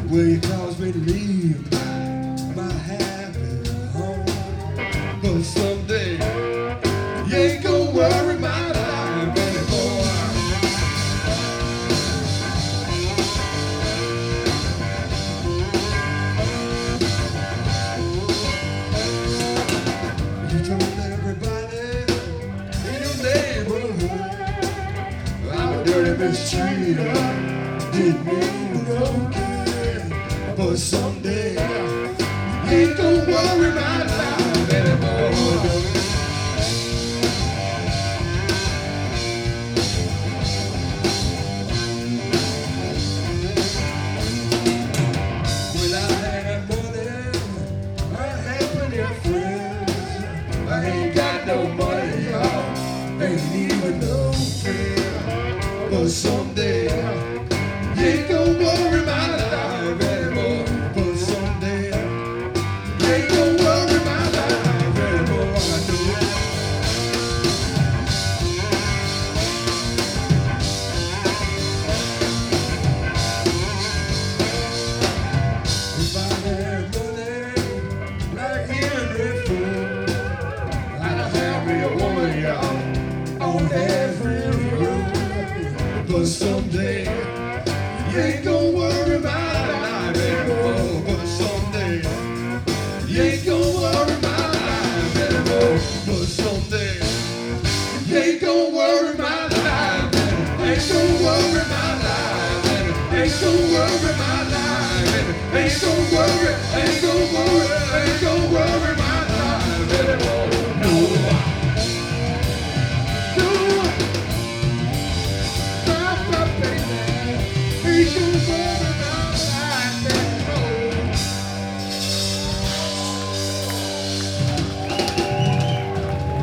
Will you cause me to leave my happy home? But someday you ain't gonna worry my life anymore. You told everybody in your neighborhood I'm a dirty mistreater, didn't mean no good. But someday you ain't gonna worry my life anymore. When I had money, I had plenty of friends. I ain't got no money, y'all, ain't even no friend. But someday you ain't gonna worry my life anymore. But someday you ain't gonna worry my life anymore. I know it. If I had money like Henry Ford, I'd have me a woman, y'all, on every road. But someday you ain't gonna worry my life anymore. But someday you ain't gonna worry my life anymore. But someday you ain't gonna worry my life anymore. Ain't gonna worry my life anymore. Ain't gonna worry my life anymore. Ain't gonna worry, ain't gonna worry, ain't gonna worry my life anymore.